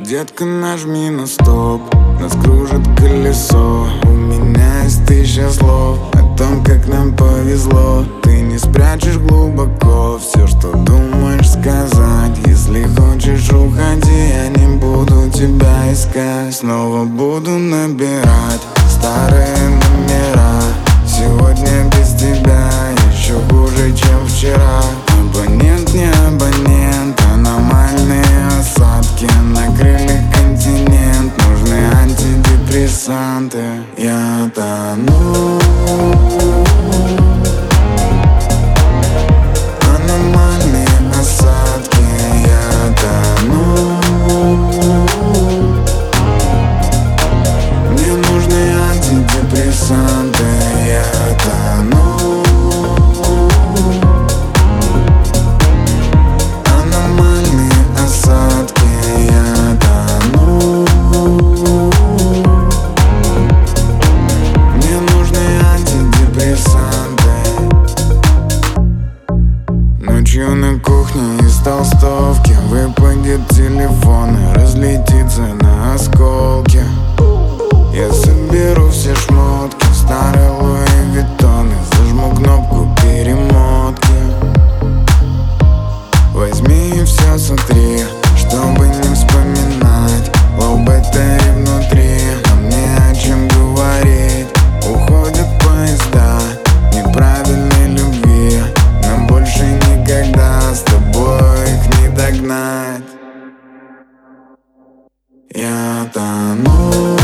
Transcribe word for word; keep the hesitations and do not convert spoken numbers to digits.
Детка, нажми на стоп, нас кружит колесо. У меня есть тысяча слов о том, как нам повезло. Ты не спрячешь глубоко все, что думаешь сказать. Если хочешь, уходи, я не буду тебя искать. Снова буду набирать старые номера. Сегодня без тебя еще хуже, чем вчера. Абонент, не абонент, аномальные осадки накрыли континент. Нужны антидепрессанты. Я тону. Аномальные осадки. Я тону. Мне нужны антидепрессанты. Я тону. Ночью на кухне из толстовки выпадет телефон и разлетится на осколки. Я соберу все шмотки, старые Луи Виттоны, зажму кнопку перемотки. Возьми и все сотри, чтобы не вспоминать лоу баттери внутри. Нам не о чем говорить. Уходят поезда неправильной любви. Нам больше никогда с тобой их не догнать. Я тону.